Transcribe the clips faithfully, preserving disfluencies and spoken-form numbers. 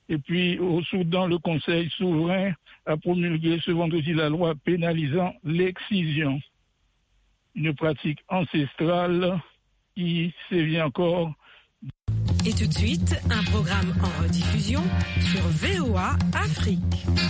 Et puis au Soudan, le Conseil souverain a promulgué ce vendredi la loi pénalisant l'excision, une pratique ancestrale qui sévit encore. Et tout de suite, un programme en rediffusion sur V O A Afrique.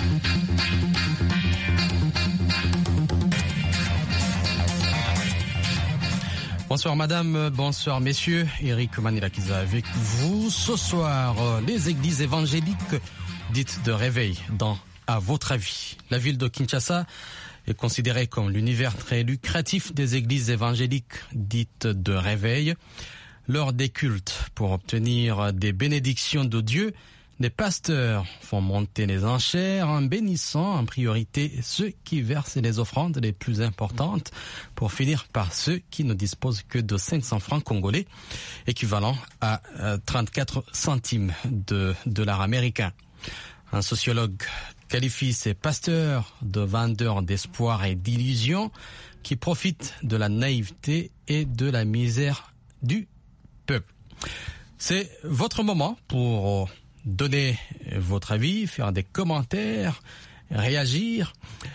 Bonsoir madame, bonsoir messieurs, Eric Manilakiza avec vous. Ce soir, les églises évangéliques dites de réveil dans À votre avis. La ville de Kinshasa est considérée comme l'univers très lucratif des églises évangéliques dites de réveil. Lors des cultes, pour obtenir des bénédictions de Dieu, les pasteurs font monter les enchères en bénissant en priorité ceux qui versent les offrandes les plus importantes pour finir par ceux qui ne disposent que de cinq cents francs congolais, équivalent à trente-quatre centimes de dollars américains. Un sociologue qualifie ces pasteurs de vendeurs d'espoir et d'illusions qui profitent de la naïveté et de la misère du peuple. C'est votre moment pour donner votre avis, faire des commentaires, réagir.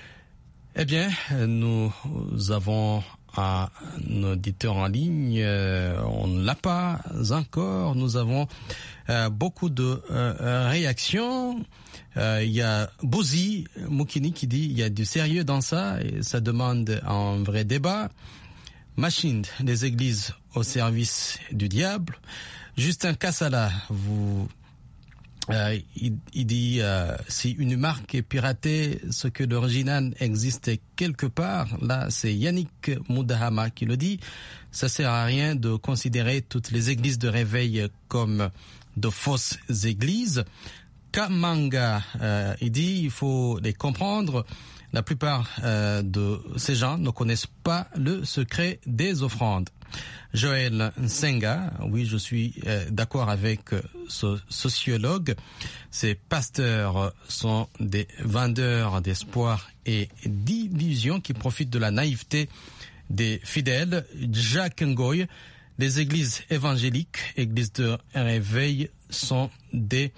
Eh bien, nous avons un auditeur en ligne, on ne l'a pas encore, nous avons euh, beaucoup de euh, réactions. Euh, il y a Bouzi Moukini qui dit il y a du sérieux dans ça et ça demande un vrai débat. Machine des églises au service du diable. Justin Kassala, vous Euh, il, il dit euh, si une marque est piratée, ce que l'original existe quelque part, là c'est Yannick Moudahama qui le dit, ça sert à rien de considérer toutes les églises de réveil comme de fausses églises. Kamanga, euh, il dit il faut les comprendre. La plupart euh, de ces gens ne connaissent pas le secret des offrandes. Joël Nsenga, oui, je suis euh, d'accord avec ce sociologue. Ces pasteurs sont des vendeurs d'espoir et d'illusions qui profitent de la naïveté des fidèles. Jacques Ngoy, les églises évangéliques, églises de réveil, sont des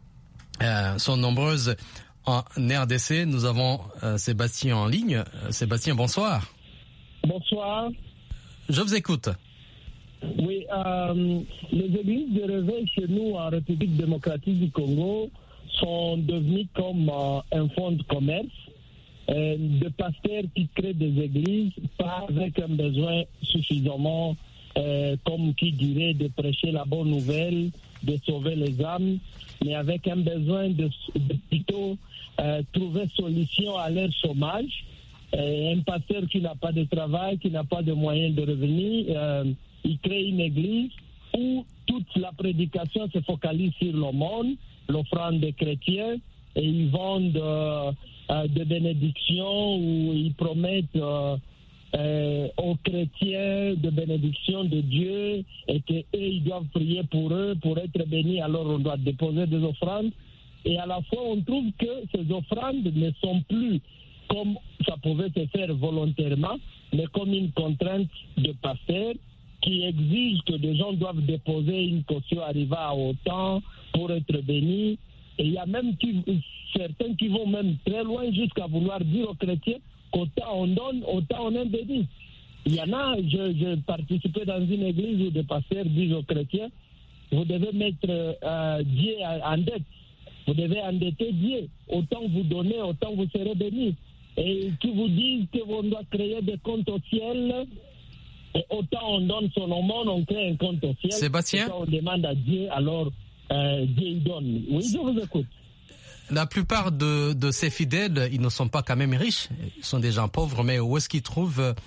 euh, sont nombreuses en R D C. Nous avons euh, Sébastien en ligne. Sébastien, bonsoir. Bonsoir. Je vous écoute. Oui, euh, les églises de réveil chez nous en République démocratique du Congo sont devenues comme euh, un fonds de commerce euh, de pasteurs qui créent des églises, pas avec un besoin suffisamment, euh, comme qui dirait, de prêcher la bonne nouvelle, de sauver les âmes, mais avec un besoin de, de plutôt euh, trouver solution à leur chômage. Euh, un pasteur qui n'a pas de travail, qui n'a pas de moyens de revenus, euh, il crée une église où toute la prédication se focalise sur le monde, l'offrande des chrétiens, et ils vendent euh, euh, des bénédictions où ils promettent euh, euh, aux chrétiens de bénédictions de Dieu et qu'eux, ils doivent prier pour eux, pour être bénis, alors on doit déposer des offrandes. Et à la fois, on trouve que ces offrandes ne sont plus comme ça pouvait se faire volontairement, mais comme une contrainte de pasteur qui exige que des gens doivent déposer une caution arrivant à autant pour être bénis. Et il y a même qui, certains qui vont même très loin jusqu'à vouloir dire aux chrétiens qu'autant on donne, autant on est béni. Il y en a, je, je participais dans une église où des pasteurs disent aux chrétiens, vous devez mettre euh, Dieu en dette. Vous devez endetter Dieu. Autant vous donnez, autant vous serez bénis. Et qui vous disent qu'on doit créer des comptes au ciel, et autant on donne son aumône, on crée un compte au ciel. Sébastien, autant on demande à Dieu, alors euh, Dieu il donne. Oui, je vous écoute. La plupart de, de ces fidèles, ils ne sont pas quand même riches. Ils sont des gens pauvres, mais où est-ce qu'ils trouvent euh,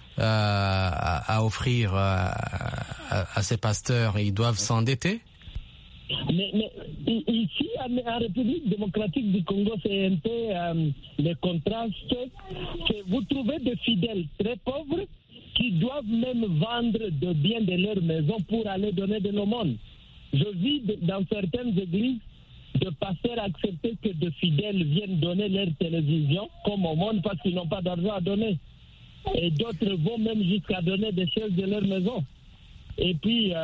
à, à offrir euh, à, à ces pasteurs? Ils doivent s'endetter? Mais, mais ici, en, en République démocratique du Congo, c'est un peu euh, le contraste. Que vous trouvez des fidèles très pauvres qui doivent même vendre de biens de leur maison pour aller donner de l'aumône. Je vis de, dans certaines églises de pasteurs accepter que de fidèles viennent donner leur télévision comme aumône parce qu'ils n'ont pas d'argent à donner. Et d'autres vont même jusqu'à donner des choses de leur maison. Et puis, euh,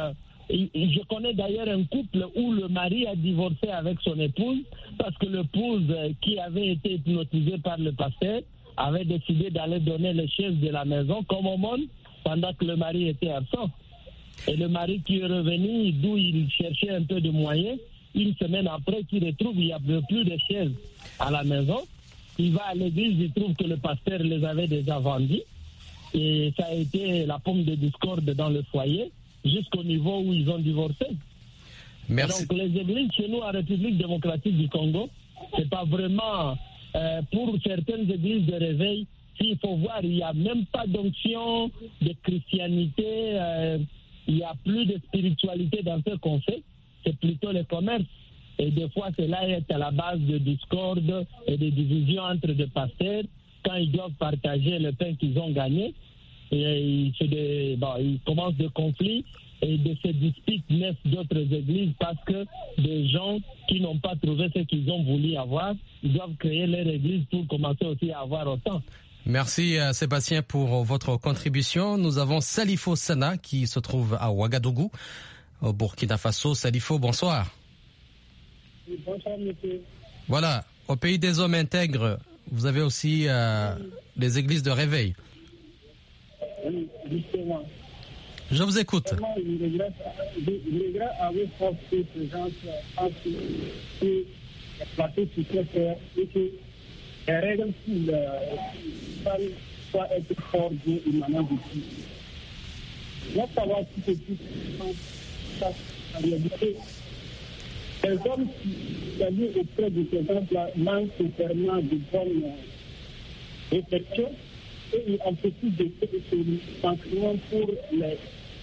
Et je connais d'ailleurs un couple où le mari a divorcé avec son épouse parce que l'épouse qui avait été hypnotisée par le pasteur avait décidé d'aller donner les chaises de la maison comme aumône pendant que le mari était absent. Et le mari qui est revenu, d'où il cherchait un peu de moyens, une semaine après, qu'il retrouve, il n'y a plus de chaises à la maison. Il va à l'église, il trouve que le pasteur les avait déjà vendus. Et ça a été la pomme de discorde dans le foyer, jusqu'au niveau où ils ont divorcé. Merci. Donc les églises chez nous, en République démocratique du Congo, c'est pas vraiment... Euh, pour certaines églises de réveil, il faut voir, il n'y a même pas d'onction de christianité, euh, il n'y a plus de spiritualité dans ce qu'on fait, c'est plutôt le commerce. Et des fois, cela est à la base de discorde et de divisions entre des pasteurs quand ils doivent partager le pain qu'ils ont gagné. Et il, des, bon, il commence des conflits et de ces disputes naissent d'autres églises parce que des gens qui n'ont pas trouvé ce qu'ils ont voulu avoir, ils doivent créer leur église pour commencer aussi à avoir autant. Merci euh, Sébastien pour votre contribution. Nous avons Salifo Sana qui se trouve à Ouagadougou, au Burkina Faso. Salifo, bonsoir. Oui, bonsoir monsieur. Voilà, au pays des hommes intègres, vous avez aussi euh, les églises de réveil. Oui, justement. Je vous écoute. Vraiment, je regrette, je regrette avec force que ces gens que les plateaux sur terre et que les règles qui doivent être forgées et maintenant depuis. Il faut savoir si c'est tout ça en réalité. Les hommes qui sont auprès de ces gens-là manquent totalement de bonnes réflexions et ils ont beaucoup de sentiments pour les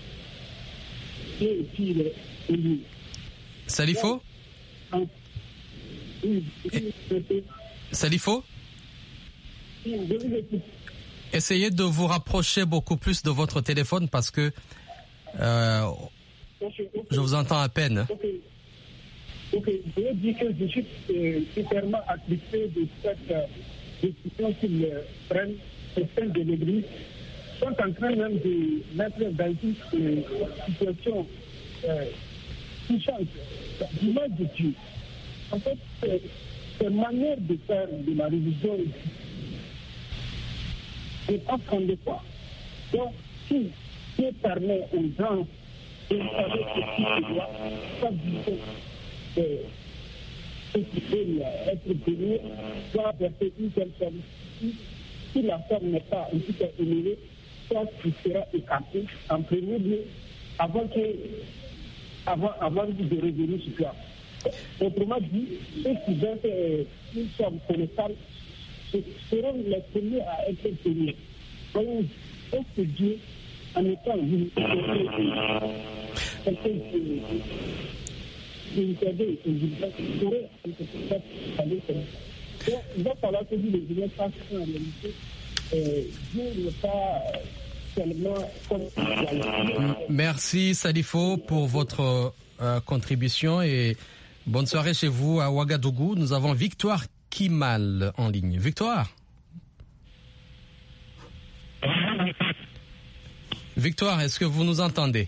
et puis les élus. Salifo Oui, Salifo Essayez de vous rapprocher beaucoup plus de votre téléphone parce que euh, okay, okay. je vous entends à peine. Ok, okay. Je veux dire que je suis euh, totalement attristé de cette euh, décision qu'ils euh, prennent au sein de l'Église. Ils sont en train même de mettre dans une euh, situation euh, touchante, l'image de Dieu. En fait, c'est cette manière de faire de la religion n'est pas fondée quoi. Donc, si Dieu permet aux gens de savoir ce qui doit, pas du tout ceux qui veulent être bénis, doivent verser une seule somme. Si, si la somme n'est pas un petit peu élevée, soit qui sera écarté en premier lieu avant, que, avant, avant de revenir sur toi. Autrement dit, ceux qui veulent une somme colossale seront les premiers à être bénis. Donc, est-ce que Dieu, en étant vu, quelqu'un qui il va falloir que les gens fassent en réalité. Dieu n'est pas seulement comme... Merci Salifo pour votre euh, contribution et bonne soirée chez vous à Ouagadougou. Nous avons Victoire Kimal en ligne. Victoire Victoire, est-ce que vous nous entendez?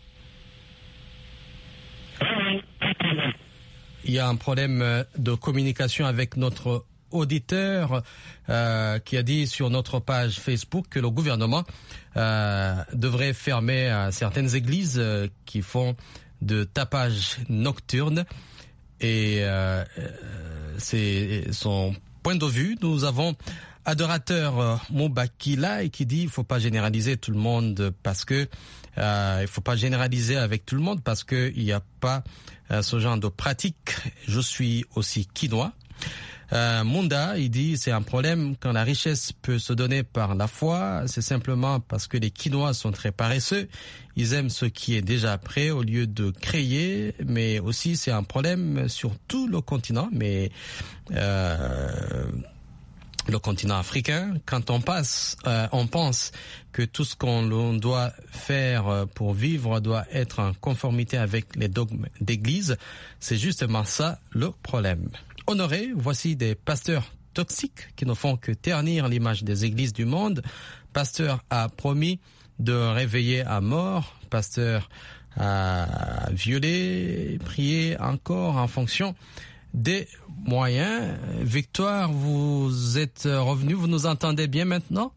Il y a un problème de communication avec notre auditeur euh, qui a dit sur notre page Facebook que le gouvernement euh, devrait fermer euh, certaines églises euh, qui font de tapage nocturne et euh, c'est son point de vue. Nous avons adorateur euh, Moubakila et qui dit il faut pas généraliser tout le monde parce que euh, il faut pas généraliser avec tout le monde parce que il n'y a pas euh, ce genre de pratique. Je suis aussi quinois. Euh, Munda, il dit c'est un problème quand la richesse peut se donner par la foi, c'est simplement parce que les Quinois sont très paresseux, ils aiment ce qui est déjà prêt au lieu de créer, mais aussi c'est un problème sur tout le continent, mais euh, le continent africain, quand on passe, euh, on pense que tout ce qu'on doit faire pour vivre doit être en conformité avec les dogmes d'église, c'est justement ça le problème. Honoré, voici des pasteurs toxiques qui ne font que ternir l'image des églises du monde. Pasteur a promis de réveiller à mort. Pasteur à violer, prier encore en fonction des moyens. Victoire, vous êtes revenu, vous nous entendez bien maintenant?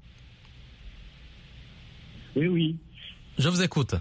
Oui, oui. Je vous écoute.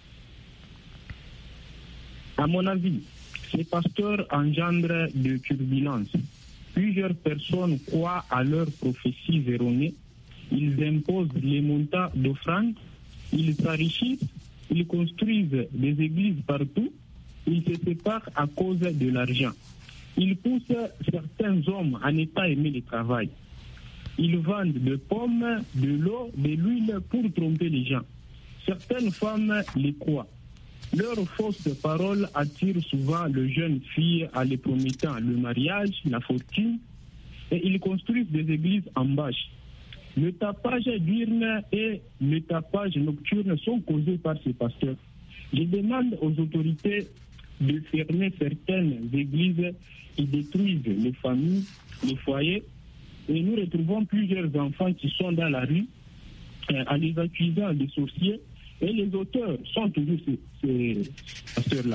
À mon avis, ces pasteurs engendrent de turbulences. Plusieurs personnes croient à leurs prophéties erronées. Ils imposent les montants d'offrandes. Ils s'enrichissent. Ils construisent des églises partout. Ils se séparent à cause de l'argent. Ils poussent certains hommes à ne pas aimer le travail. Ils vendent des pommes, de l'eau, de l'huile pour tromper les gens. Certaines femmes les croient. Leurs fausses paroles attirent souvent les jeunes filles en les promettant le mariage, la fortune, et ils construisent des églises en bâche. Le tapage diurne et le tapage nocturne sont causés par ces pasteurs. Je demande aux autorités de fermer certaines églises qui détruisent les familles, les foyers, et nous retrouvons plusieurs enfants qui sont dans la rue euh, en les accusant de sorciers, et les auteurs sont toujours ces, ces pasteurs-là.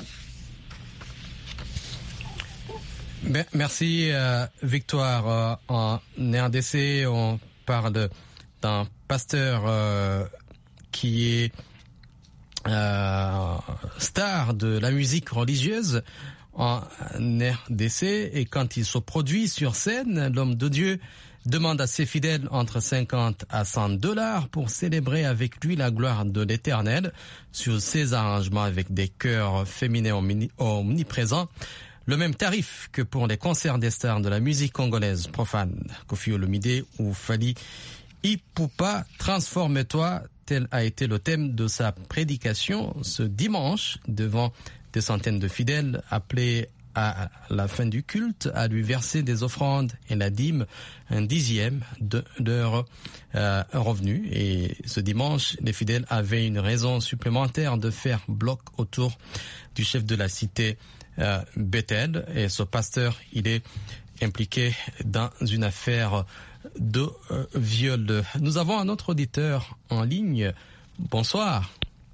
Merci euh, Victoire. Euh, en R D C, on parle d'un pasteur euh, qui est euh, star de la musique religieuse en R D C, et quand il se produit sur scène, l'homme de Dieu demande à ses fidèles entre cinquante à cent dollars pour célébrer avec lui la gloire de l'Éternel sur ses arrangements avec des chœurs féminins omniprésents. Le même tarif que pour les concerts des stars de la musique congolaise profane. Koffi Olomide ou Fally Ipupa, transforme-toi, tel a été le thème de sa prédication ce dimanche devant des centaines de fidèles appelés à la fin du culte à lui verser des offrandes et la dîme, un dixième de leur euh, revenu. Et ce dimanche, les fidèles avaient une raison supplémentaire de faire bloc autour du chef de la cité euh, Bethel. Et ce pasteur, il est impliqué dans une affaire de euh, viol. Nous avons un autre auditeur en ligne. Bonsoir.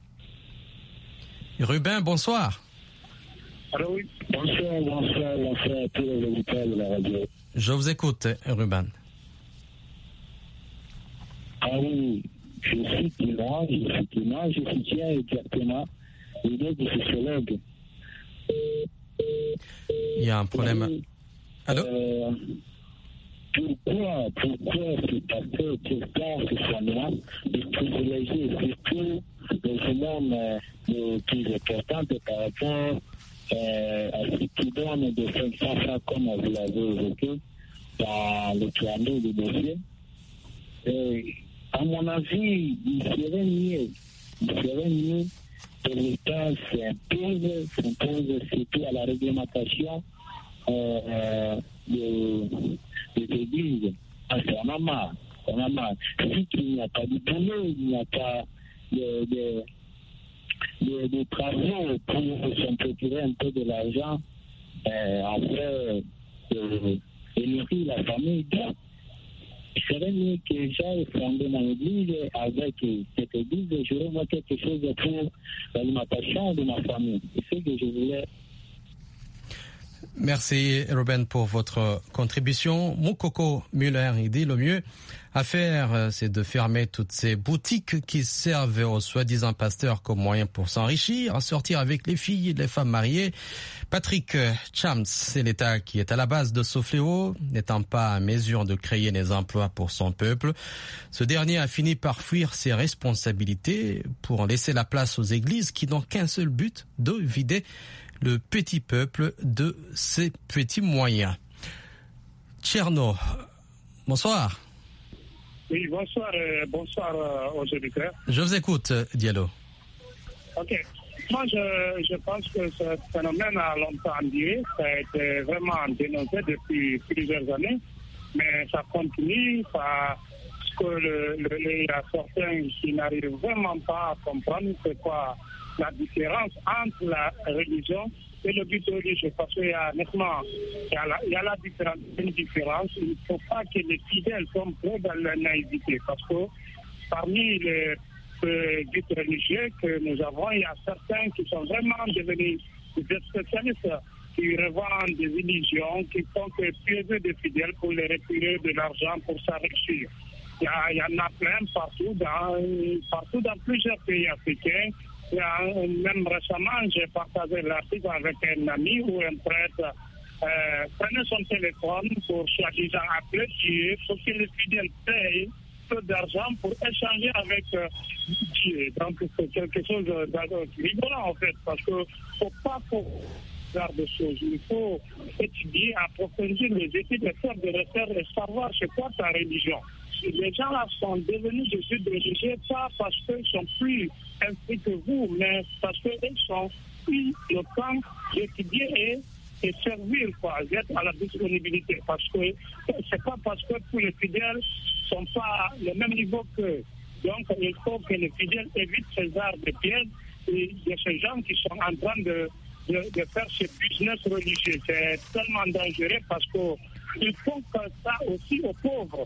Ruben, bonsoir. Alors oui, bonsoir, bonsoir, bonsoir à tous les auditeurs de la radio. Je vous écoute, Ruben. Ah oui, je suis témoin, je suis témoin, je soutiens exactement l'idée du sociologue. Il y a un problème. Oui, Allô euh, Pourquoi, pourquoi ce pasteur président ce soignant de privilégier surtout les hommes les plus importants par rapport Euh, à ce qui donne de cinq cents francs comme vous l'avez évoqué dans le triangle de dossier. Et à mon avis, il serait mieux, il serait mieux que l'État s'impose, s'impose surtout à la réglementation euh, des, des églises. Parce qu'on a marre, on a marre. Si il n'y a pas de boulot, il n'y a pas de, de De, de travaux pour s'en procurer un peu de l'argent euh, après de, de nourrir la famille. Donc, il serait mieux que j'aille fonder mon église avec cette église et j'aurais moi quelque chose pour l'alimentation de ma famille. C'est ce que je voulais. Merci Ruben pour votre contribution. Moukoko Muller, il dit le mieux à faire, c'est de fermer toutes ces boutiques qui servent aux soi-disant pasteurs comme moyen pour s'enrichir, en sortir avec les filles et les femmes mariées. Patrick Chams, c'est l'État qui est à la base de ce fléau, n'étant pas à mesure de créer des emplois pour son peuple. Ce dernier a fini par fuir ses responsabilités pour laisser la place aux églises qui n'ont qu'un seul but, de vider le petit peuple de ses petits moyens. Tcherno, bonsoir. Oui, bonsoir, euh, bonsoir euh, aux auditeurs. Je vous écoute, Diallo. Ok. Moi, je, je pense que ce phénomène a longtemps duré. Ça a été vraiment dénoncé depuis plusieurs années. Mais ça continue parce que le, le, il y a certains qui n'arrivent vraiment pas à comprendre c'est quoi la différence entre la religion et le but religieux. Parce qu'il y a nettement, il y a la, il y a la différence, une différence. Il ne faut pas que les fidèles soient trop dans la naïveté. Parce que parmi les, euh, guides religieux que nous avons, il y a certains qui sont vraiment devenus des spécialistes qui revendent des illusions, qui font que piéger des fidèles pour les retirer de l'argent pour s'enrichir. Il y, a, il y en a plein partout dans, partout dans plusieurs pays africains. Il y a, même récemment, j'ai partagé l'article avec un ami où un prêtre euh, prenait son téléphone pour soi-disant appeler Dieu pour que les fidèles payent peu d'argent pour échanger avec euh, Dieu. Donc c'est quelque chose de rigolant en fait, parce qu'il ne faut pas faire de choses. Il faut étudier, approfondir les études et faire des recherches et savoir c'est quoi ta religion. Les gens là sont devenus des guides religieux, pas parce qu'ils sont plus instruits que vous, mais parce qu'ils sont pris le temps d'étudier et, et servir, quoi, d'être à la disponibilité. Parce que c'est pas parce que tous les fidèles ne sont pas le même niveau qu'eux. Donc il faut que les fidèles évitent ces arts de pièges et de ces gens qui sont en train de, de, de faire ce business religieux. C'est tellement dangereux parce qu'il faut que ça aussi aux pauvres.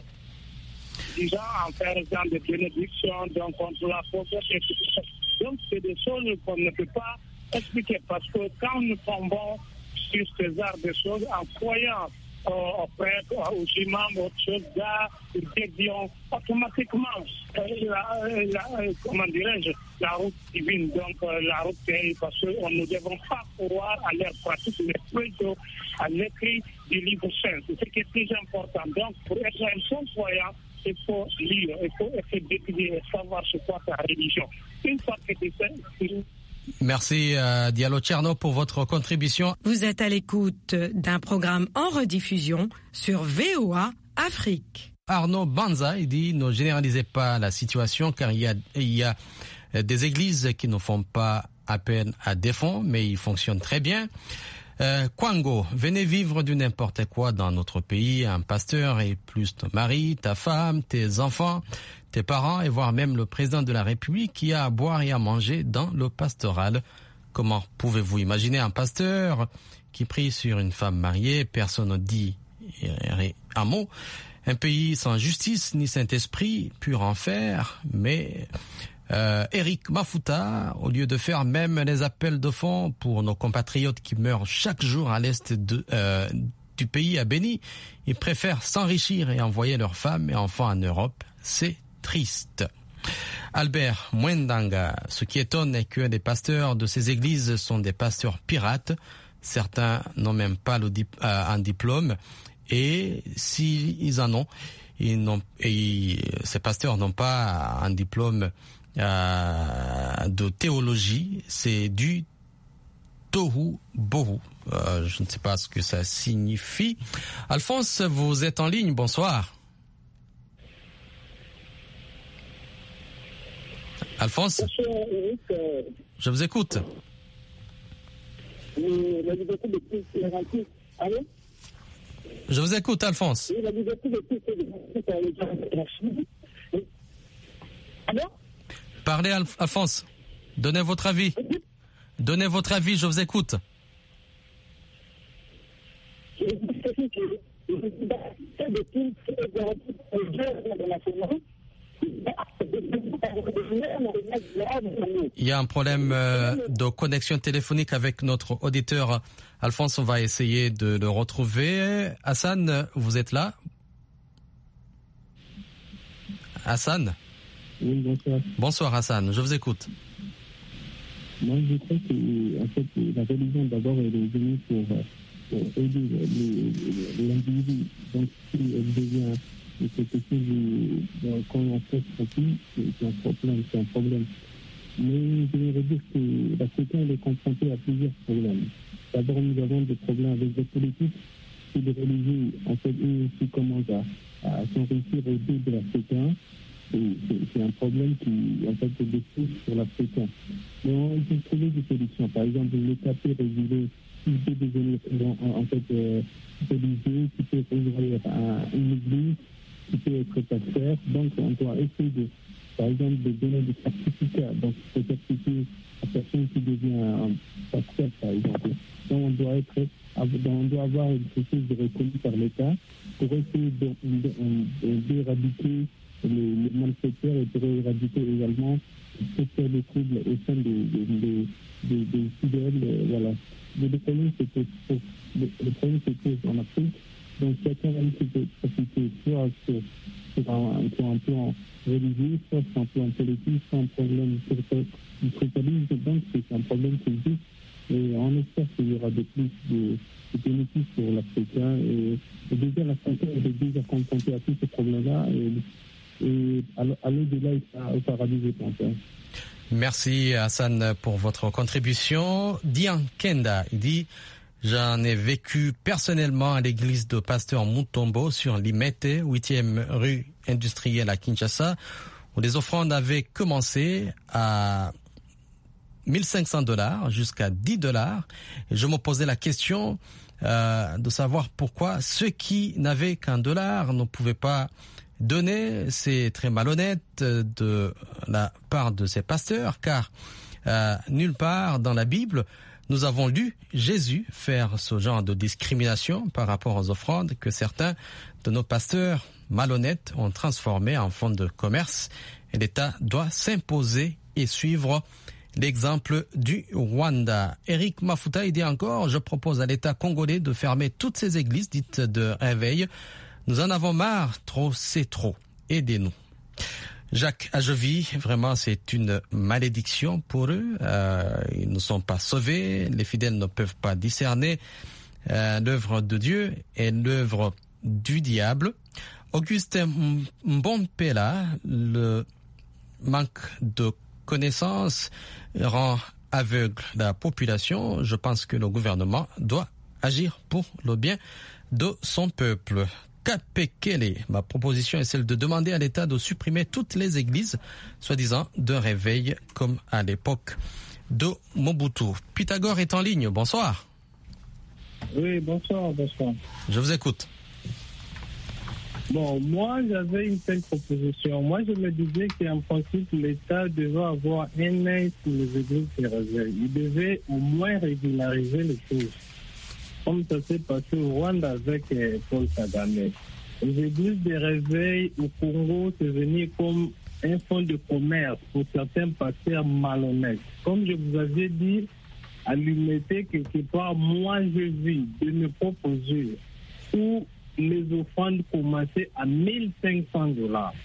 Disons, en faisant des bénédictions, donc contre la pauvreté. Donc, c'est des choses qu'on ne peut pas expliquer parce que quand nous tombons sur ces arts de choses, en croyant aux prêtres, aux imams, aux choses là, nous dévions automatiquement la, la, comment dirais-je, la route divine, donc la route pays, parce que nous ne devons pas croire à leur pratique, mais plutôt à l'écrit du livre saint. C'est ce qui est plus important. Donc, pour être un bon croyant, il faut lire, il faut essayer d'étudier et savoir c'est quoi ta religion. Une fois que tu sais, merci euh, Diallo Tcherno pour votre contribution. Vous êtes à l'écoute d'un programme en rediffusion sur V O A Afrique. Arnaud Banza, il dit ne généralisez pas la situation car il y a, il y a des églises qui ne font pas appel à des fonds, mais ils fonctionnent très bien. Euh, Kwango, venez vivre du n'importe quoi dans notre pays. Un pasteur et plus ton mari, ta femme, tes enfants, tes parents et voire même le président de la République qui a à boire et à manger dans le pastoral. Comment pouvez-vous imaginer un pasteur qui prie sur une femme mariée, personne ne dit un mot, un pays sans justice ni Saint-Esprit, pur enfer, mais... Euh, Eric Mafuta, au lieu de faire même les appels de fonds pour nos compatriotes qui meurent chaque jour à l'est de, euh, du pays à Béni, ils préfèrent s'enrichir et envoyer leurs femmes et enfants en Europe. C'est triste. Albert Mwendanga, ce qui étonne est que les pasteurs de ces églises sont des pasteurs pirates. Certains n'ont même pas le dip- euh, un diplôme et s'ils en ont, ils n'ont, et ces pasteurs n'ont pas un diplôme Euh, de théologie, c'est du tohu bohu. Euh, je ne sais pas ce que ça signifie. Alphonse, vous êtes en ligne, bonsoir. Alphonse, Bonsoir, Eric. je vous écoute. Euh, la liberté de culte est garantie. Allô? Je vous écoute, Alphonse. Oui, la liberté de culte est garantie par les gens de la Chine. Allô? Parlez, Alf- Alphonse. Donnez votre avis. Donnez votre avis, je vous écoute. Il y a un problème euh, de connexion téléphonique avec notre auditeur. Alphonse, on va essayer de le retrouver. Hassan, vous êtes là? Hassan? Oui, bonsoir. Bonsoir Hassan, je vous écoute. Moi, je crois que en fait, la religion, d'abord, elle est venue pour, pour aider l'individu. Donc, si elle devient quelque chose qu'on en fait profit, c'est un problème, c'est un problème. Mais je voudrais dire que l'Africain est confronté à plusieurs problèmes. D'abord, nous avons des problèmes avec les politiques. Si les religieux, en fait, eux aussi commencent à, à s'enrichir au dos de l'Africain, c'est un problème qui, en fait, se dépose sur l'Africain. Mais on peut trouver des solutions. Par exemple, l'État peut réguler, il peut devenir, en fait, euh, religieux, qui peut ouvrir une église, qui peut être pasteur. Donc, on doit essayer de, par exemple, de donner des certificats. Donc, des certificats à personne qui devient un pasteur, par exemple. Donc, on doit être, on doit avoir quelque chose de reconnu par l'État pour essayer d'éradiquer les, les malfaiteurs et pour éradiquer également toutes sortes de troubles au sein des de, de, de, de fidèles. Euh, voilà. Mais le problème, c'est que le, le problème, c'est que en Afrique, donc chacun a une capacité soit sur, sur, un, sur un plan religieux, soit sur un plan politique, soit un problème du tribalisme. Donc c'est un problème qui existe. Et on espère qu'il y aura de plus de, de bénéfices pour l'Africain. Et, et déjà, l'Africain est déjà confronté à tous ces problèmes-là. Et, et à l'au-delà, il sera au paradis, je pense. Merci Hassan pour votre contribution. Dian Kenda, il dit « J'en ai vécu personnellement à l'église de Pasteur Mutombo sur Limete, huitième rue industrielle à Kinshasa, où les offrandes avaient commencé à mille cinq cents dollars jusqu'à dix dollars. Et je me posais la question euh, de savoir pourquoi ceux qui n'avaient qu'un dollar ne pouvaient pas donner. C'est très malhonnête de la part de ces pasteurs, car euh, nulle part dans la Bible nous avons lu Jésus faire ce genre de discrimination par rapport aux offrandes que certains de nos pasteurs malhonnêtes ont transformé en fonds de commerce. Et l'État doit s'imposer et suivre l'exemple du Rwanda. Eric Mafuta, il dit encore, je propose à l'État congolais de fermer toutes ces églises dites de réveil. Nous en avons marre, trop c'est trop. Aidez-nous. Jacques Ajovi, vraiment c'est une malédiction pour eux. Euh, ils ne sont pas sauvés. Les fidèles ne peuvent pas discerner euh, l'œuvre de Dieu et l'œuvre du diable. Augustin Mbompela, le manque de connaissance rend aveugle la population. Je pense que le gouvernement doit agir pour le bien de son peuple. Kapekele, ma proposition est celle de demander à l'État de supprimer toutes les églises, soi-disant de réveil, comme à l'époque de Mobutu. Pythagore est en ligne, bonsoir. Oui, bonsoir, bonsoir. Je vous écoute. Bon, moi, j'avais une telle proposition. Moi, je me disais qu'en principe, l'État devait avoir un œil sur les églises de réveil. Il devait au moins régulariser les choses. Comme ça s'est passé au Rwanda avec euh, Paul Kagame. Les églises de réveil au Congo, c'est venu comme un fonds de commerce pour certains pasteurs malhonnêtes. Comme je vous avais dit, à l'unité, quelque part, moi, je vis de mes propres yeux où les offrandes commençaient à mille cinq cents dollars.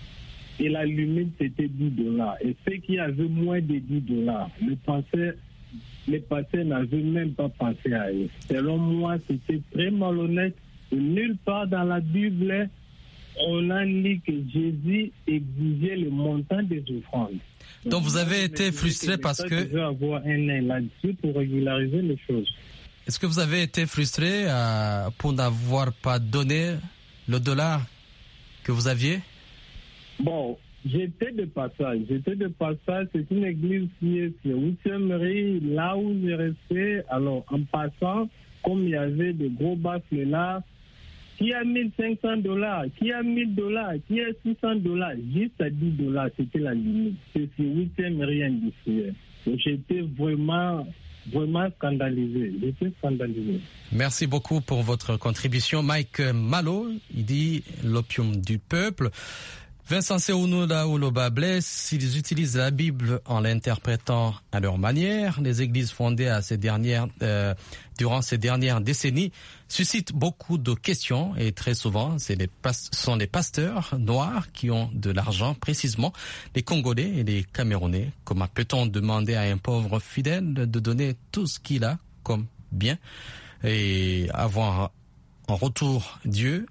Et la limite, c'était dix dollars. Et ceux qui avaient moins de dix dollars, le pasteur les pasteurs n'avaient même pas pensé à eux. Selon moi, c'était très malhonnête. Et nulle part dans la Bible, on a dit que Jésus exigeait le montant des offrandes. Donc, Donc vous avez été frustré que parce que... devait avoir un œil là-dessus pour régulariser les choses. Est-ce que vous avez été frustré euh, pour n'avoir pas donné le dollar que vous aviez? Bon... J'étais de passage, j'étais de passage, c'est une église qui est sur huitième rue, là où j'ai resté. Alors, en passant, comme il y avait de gros baffles là, qui a mille cinq cents dollars, qui a mille dollars, qui a six cents dollars, juste à dix dollars, c'était la limite. C'est sur huitième rue industrielle. Donc, j'étais vraiment, vraiment scandalisé. J'étais scandalisé. Merci beaucoup pour votre contribution. Mike Malo, il dit l'opium du peuple. Vincent Seounoula Ouloba Bless, ils utilisent la Bible en l'interprétant à leur manière. Les églises fondées à ces dernières, euh, durant ces dernières décennies suscitent beaucoup de questions et très souvent, c'est les pas- sont les pasteurs noirs qui ont de l'argent, précisément les Congolais et les Camerounais. Comment peut-on demander à un pauvre fidèle de donner tout ce qu'il a comme bien et avoir en retour Dieu?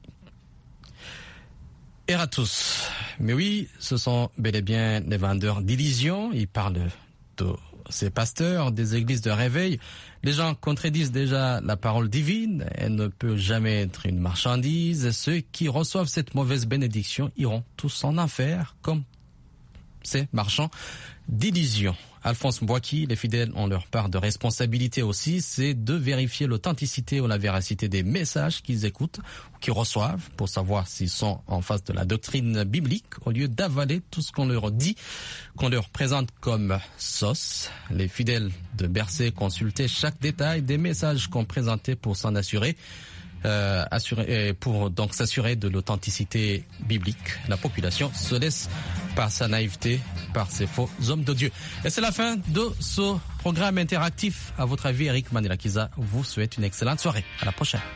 Eratus. Mais oui, ce sont bel et bien les vendeurs d'illusions. Ils parlent de ces pasteurs des églises de réveil. Les gens contredisent déjà la parole divine. Elle ne peut jamais être une marchandise. Ceux qui reçoivent cette mauvaise bénédiction iront tous en enfer, comme ces marchands d'illusions. Alphonse Mbouaki, les fidèles ont leur part de responsabilité aussi, c'est de vérifier l'authenticité ou la véracité des messages qu'ils écoutent ou qu'ils reçoivent pour savoir s'ils sont en face de la doctrine biblique au lieu d'avaler tout ce qu'on leur dit, qu'on leur présente comme sauce. Les fidèles de Bercé consultaient chaque détail des messages qu'on présentait pour s'en assurer euh, assurer, pour donc s'assurer de l'authenticité biblique. La population se laisse par sa naïveté, par ces faux hommes de Dieu. Et c'est la fin de ce programme interactif. À votre avis, Eric Manilakiza vous souhaite une excellente soirée. À la prochaine.